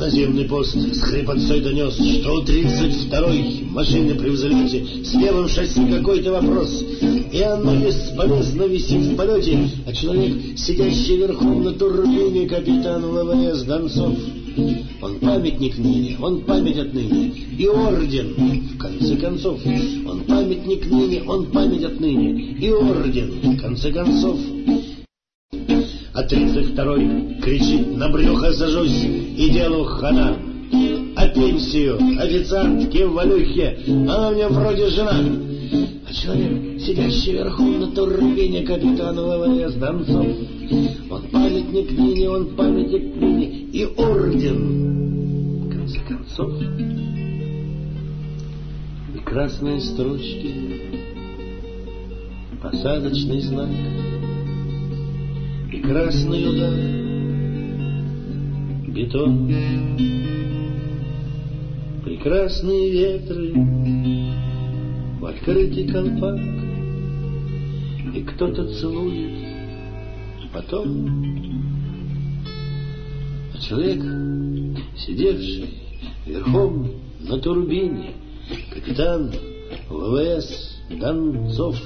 Наземный пост с хрипотцой донес, что у 32-й машины при взлете с левым шасси какой-то вопрос, и оно бесполезно висит в полете, а человек, сидящий верхом на турбине, капитан ВВС Донцов. Он памятник ныне, он память отныне, и орден, в конце концов. Он памятник ныне, он память отныне, и орден, в конце концов. А 32-й кричит: на брюхо сажусь, и делу хана. А пенсию официантке в валюхе, она мне вроде жена. А человек, сидящий верхом на турбине, капитан ВВС Донцов. Он памятник ныне, он памятник ныне, и орден, в конце концов. И красные строчки, посадочный знак, и красный удар, бетон, прекрасные ветры в открытый колпак, и кто-то целует потом. А человек, сидевший верхом на турбине, капитан ВВС Донцов.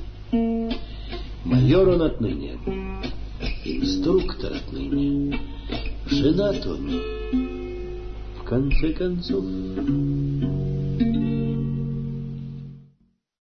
Майор он отныне, инструктор отныне, женат он, в конце концов.